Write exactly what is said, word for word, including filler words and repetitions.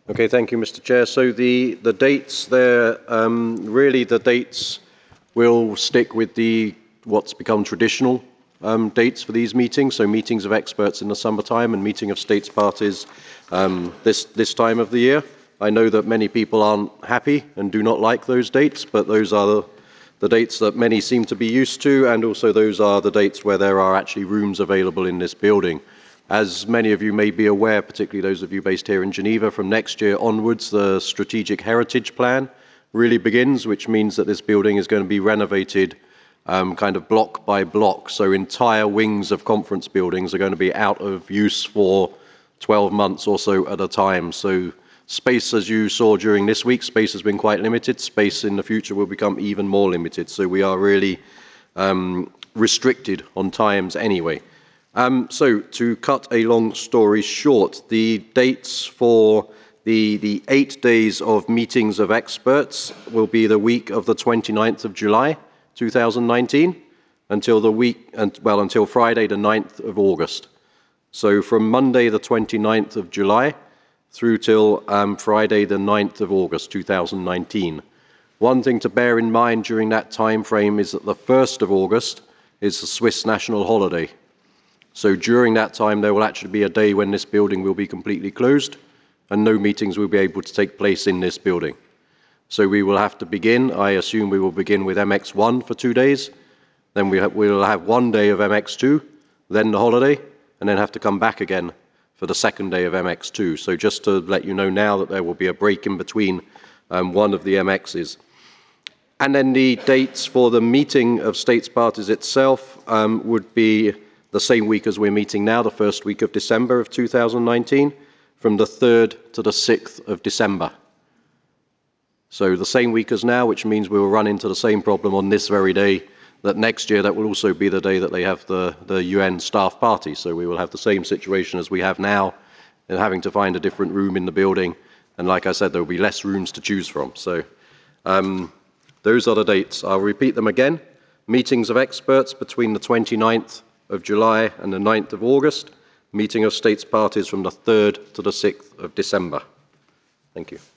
Okay, thank you, Mister Chair. So the, the dates there, um, really the dates will stick with the what's become traditional um, dates for these meetings. So meetings of experts in the summertime and meeting of states parties um, this, this time of the year. I know that many people aren't happy and do not like those dates, but those are the, the dates that many seem to be used to, and also those are the dates where there are actually rooms available in this building. As many of you may be aware, particularly those of you based here in Geneva, from next year onwards, the Strategic Heritage Plan really begins, which means that this building is going to be renovated um, kind of block by block. So entire wings of conference buildings are going to be out of use for twelve months or so at a time. So space, as you saw during this week, space has been quite limited. Space in the future will become even more limited. So we are really um, restricted on times anyway. Um, so, to cut a long story short, the dates for the, the eight days of meetings of experts will be the week of the twenty-ninth of July, two thousand nineteen, until the week, and, well, until Friday, the ninth of August. So, from Monday, the twenty-ninth of July, through till um, Friday, the ninth of August, two thousand nineteen. One thing to bear in mind during that time frame is that the first of August is the Swiss national holiday. So during that time, there will actually be a day when this building will be completely closed and no meetings will be able to take place in this building. So we will have to begin, I assume we will begin with M X one for two days, then we will have one day of M X two, then the holiday, and then have to come back again for the second day of M X two. So just to let you know now that there will be a break in between um, one of the M Xs. And then the dates for the meeting of states parties itself um, would be the same week as we're meeting now, the first week of December of two thousand nineteen, from the third to the sixth of December. So the same week as now, which means we will run into the same problem on this very day, that next year that will also be the day that they have the, the U N staff party. So we will have the same situation as we have now, and having to find a different room in the building. And like I said, there will be less rooms to choose from. So um, those are the dates. I'll repeat them again. Meetings of experts between the twenty-ninth of July and the ninth of August, meeting of states parties from the third to the sixth of December. Thank you.